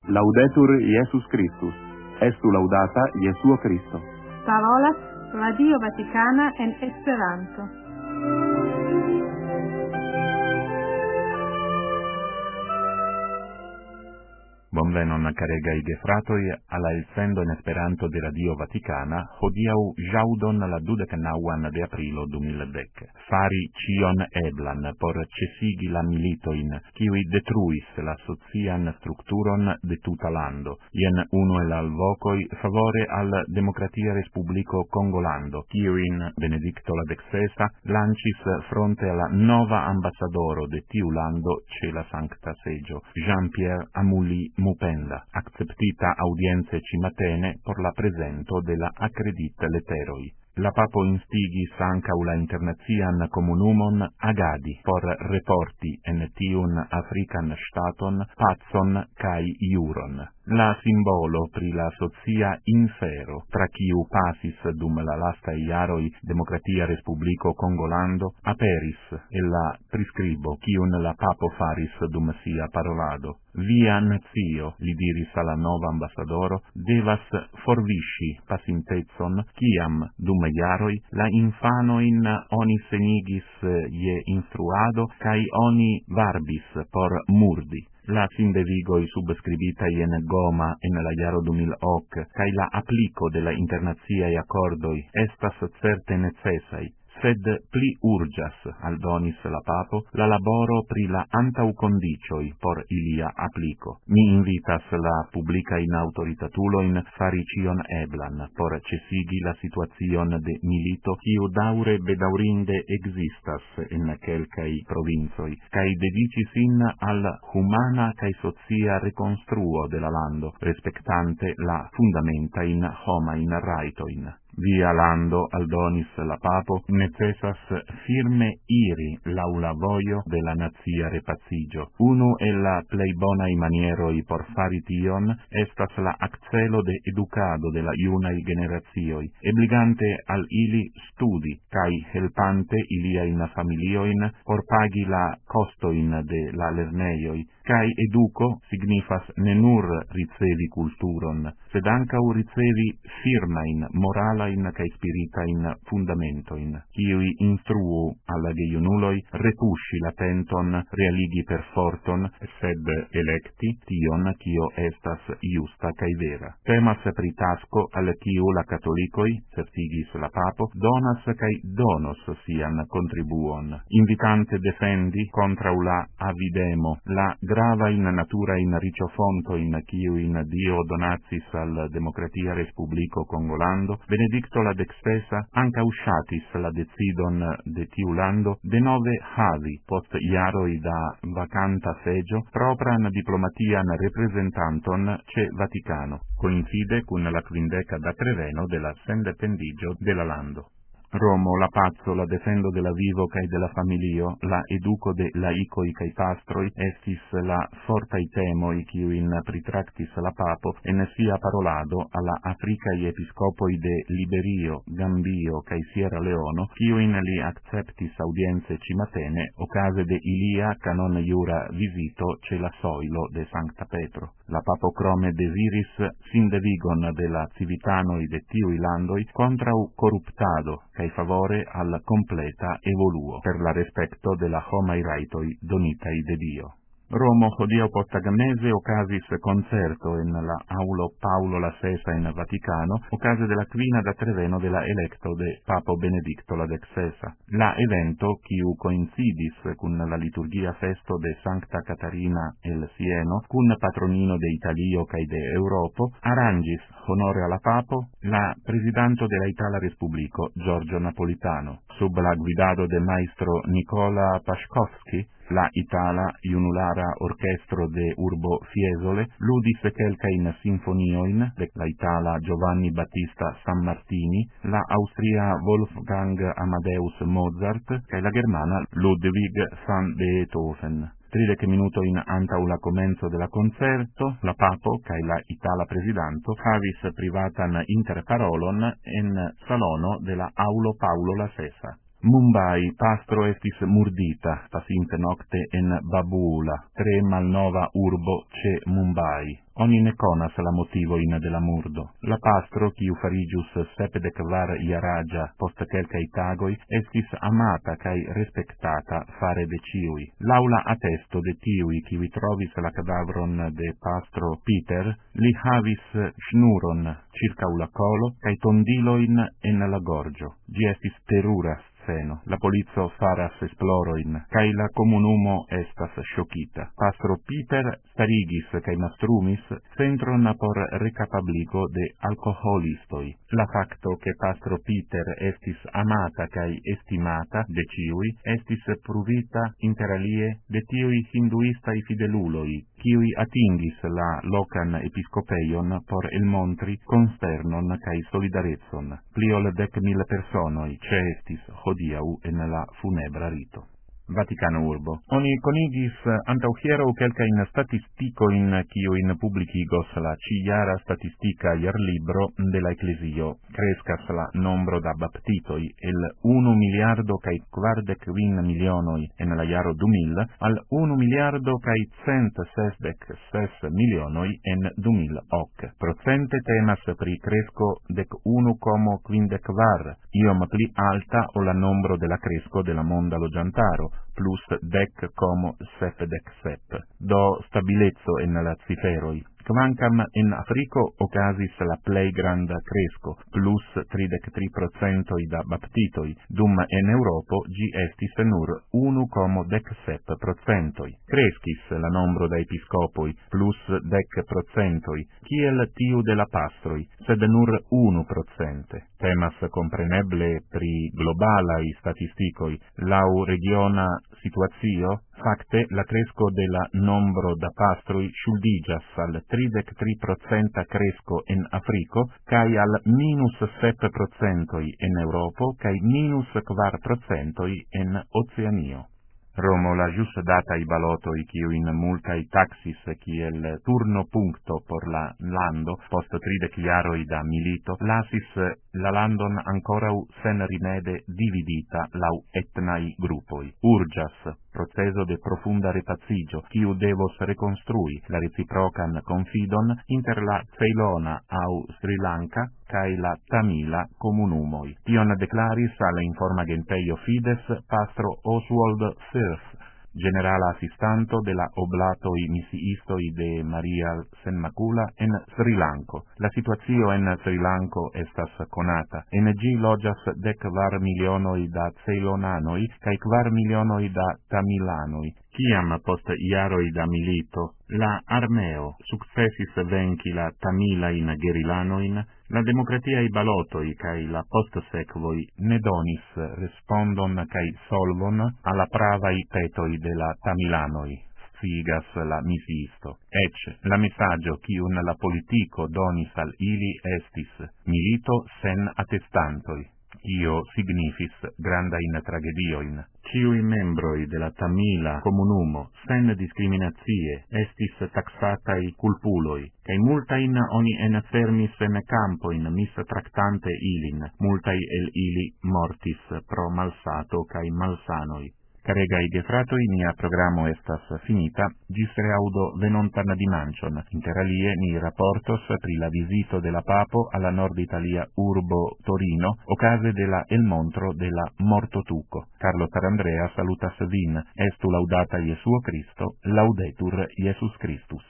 Laudetur Jesus Christus. Estu laudata Jesuo Christo. Parolas Radio Vaticana en Esperanto. Bonvenon caregaj gefratoj al la elsendo en Esperanto de Radio Vaticana, hodiaŭ ĵaŭdon la 29 de aprilo 2010. Fari ĉion eblan por ĉesigi la militojn, kiuj detruis la socian strukturon de tuta lando. Jen unu el alvokoj favore al Demokratia Respubliko Kongolando, kiujn Benedikto la XVI lanĉis fronte alla nova ambasadoro de tiu lando ĉe la Sankta Seĝo, Jean-Pierre Amuli Mupenda, acceptita audienze cimatene por la presento de la accredit letteroi. La papo instigis ancaŭ la internacian comunumon agadi por reporti en tiun african staton pacon kai iuron. La simbolo pri la socia infero tra kiu pasis dum la lastaj jaroj Demokratia Respubliko Kongolando aperis el la priscribo kiun la papo faris dum sia parolado. Via nazio, li diris alla nova ambasadoro, devas forviŝi pasintecon, kiam dum jaroj la infanoin oni senigis je instruado kaj oni varbis por murdi. La sindevigoi subscribitai en Goma en la jaro 2008 kaj la aplico de la internaciaj akordoj estas certe necesaj, sed pli urĝas, aldonis la papo, la laboro pri la antaŭkondiĉoj por ilia aplico. Mi invitas la publikajn aŭtoritatulojn fari ĉion eblan por ĉesigi la situacion de milito, kiu daŭre bedaŭrinde ekzistas en kelkaj provincoj, kaj dediĉi sin al humana kaj socia rekonstruo de la lando, respektante la fundamentajn homajn rajtojn. Via lando, aldonis la papo, necesas firme iri laŭ la vojo de la nacia repacigio. Unu el la plej bonaj manieroj por fari tion estas la akcelo de edukado de la junaj generacioj, ebligante al ili studi kaj helpante iliajn familiojn por pagi la kostojn de la lernejoj. Kaj educo signifas ne nur ricevi kulturon, sed ankaŭ ricevi firmajn, moralajn kaj spiritajn fundamentojn, kiuj instruu al la gejunuloj repuŝi la tenton, realigi per forton, sed elekti tion, kio estas justa kaj vera. Temas pri tasko al kiu la katolikoj, certigis la papo, donas kaj donos sian kontribuon, invitante defendi kontraŭ la avidemo, la gravain naturain riciofontoin kiuin Dio donacis al Demokratia Respubliko Kongolando, Benedikto la XVI ankaŭ ŝatis la decidon de tiu lando denove havi post jaroj da vakanta seĝo propran diplomatian reprezentanton ĉe Vatikano, coincide kun la 50 datreveno de la sendependiĝo de la lando. Romo, la pazzo, la defendo de la vivo cae de la familio, la educo de laicoi cae pastroi, estis la fortai temoi kiuin pritractis la papo en sia parolado alla Africae episcopoi de Liberio, Gambio cae Sierra Leono, kiuin li acceptis audienze cimatene ocase de ilia canon iura visito ce la soilo de Sancta Petro. La papo crome desiris sindevigon de la civitanoi de tiui landoi contrau corruptado cae favore al completa evoluo per la respecto de la homai rajtoj donitaj de Dio. Romo hodiaŭ posttagmeze okazis concerto en la Aulo Paulo la Sesa en Vaticano, ocase de la kvina datreveno de la electo de Papo Benedikto la XVI. La evento, kiu coincidis kun la liturgia festo de Sancta Catarina el Sieno, kun patronino de Italio kaj de Europo, arrangis honore alla Papo la presidanto de la Itala Respubliko, Giorgio Napolitano. Sub la guidado de maestro Nicola Paškovski, la Itala Junulara Orchestro de Urbo Fiesole ludis kelkajn sinfonioin de la Itala Giovanni Battista San Martini, la Austria Wolfgang Amadeus Mozart kaj la germana Ludwig van Beethoven. 30 minutojn antaŭ la komenco de la koncerto, la papo kaj la itala prezidanto havis privatan interparolon en salono de la Aulo Paulo la Sesa. Mumbai pastro estis murdita pasinte nocte en Babula, tre malnova urbo ce Mumbai. Oni ne conas la motivo in de la murdo. La pastro, kiu farigius 74 iaragia post quelcai tagoi, estis amata cae respectata fare de ciui. L'aula attesto de tiui kiui trovis la cadavron de pastro Peter, li havis schnuron circa la colo cae tondiloin en la gorgio. Gi estis terura sceno. La polizio faras esploroin, cae la comunumo estas sciocita. Pastro Peter starigis cae mastrumis centron por recapabligo de alcoholistoi. La facto che pastro Peter estis amata cae estimata de ciui estis pruvita inter alie de tiui hinduistai fideluloi, kiui atingis la locan episcopeion por elmontri consternon cae solidarezon. Pli ol 10.000 personoi estis hodiau en la funebra rito. Vaticano urbo. Oni conigis antau hiero quelcain statisticoin kiuin publicigos la ciara statistica ier libro de la Ecclesio. Crescas la nombro da baptitoi el 1 miliardo cae 45 milionoi en la iaro 2000 al 1 miliardo cae 166 milionoi en 2008. Procente temas pri cresco dec 1,54, iom pli alta o la nombro de la cresco de la monda logiantaro, plus 10,77. Do stabilezzo en la ciferoi. Quancam in Africo ocasis la plei granda cresco, plus 33% da baptitoi, dum en Europo gi estis nur 1,17%. Crescis la nombro da episcopoi, plus 10%, kiel tiu de la pastroi, sed nur 1%. Temas compreneble pri globalai statisticoi, lau regiona situatio, facte la cresco de la nombro da pastroi shuldigas al 33% cresco en Africo, cae al minus 7% en Europo, cae minus 4% en Oceanio. Romo la just data i balotoi kiu in multai taxis kiel turno puncto por la lando post 30 jaroi da milito lasis la landon ancora sen rimede dividita lau etnai gruppoi. Urgas proceso de profunda repazigio kiu devos reconstrui la reciprocan confidon inter la Ceylona au Sri Lanka cae la Tamila comunumoi. Tion declaris al informa genteio Fides pastro Oswald Firth, generala assistanto de la oblatoi misiistoi de Maria Senmacula en Sri Lanko. La situazio en Sri Lanko estas conata. En gi logias 10 milionoi da ceylonanoi cae 4 milionoi da tamilanoi. Ciam post iaroi da milito, la armeo successis venci la tamilain gerilanoin, la democratiai balotoi cae la postsequoi ne donis respondon cae solvon alla pravai petoi de la tamilanoi. Figas la misiisto. Ec la messaggio cium la politico donis al ili estis milito sen attestantoi. Io signifis grandain tragedioin. Ciui membroi de la Tamila comunumo sen discriminatie estis taxatai culpuloi, cae multain oni enfermis en campoin mis tractante ilin, multai el ili mortis pro malsato cae malsanoi. Caregai gefratoi, mia programo estas finita, gis reaudo venontan dimancion. Inter alie ni rapportos pri la visito de la Papo alla Nord Italia urbo Torino, ocase de la elmontro de la Mortotuco. Carlo Tarandrea salutas vin, estu laudata Iesuo Christo, laudetur Iesus Christus.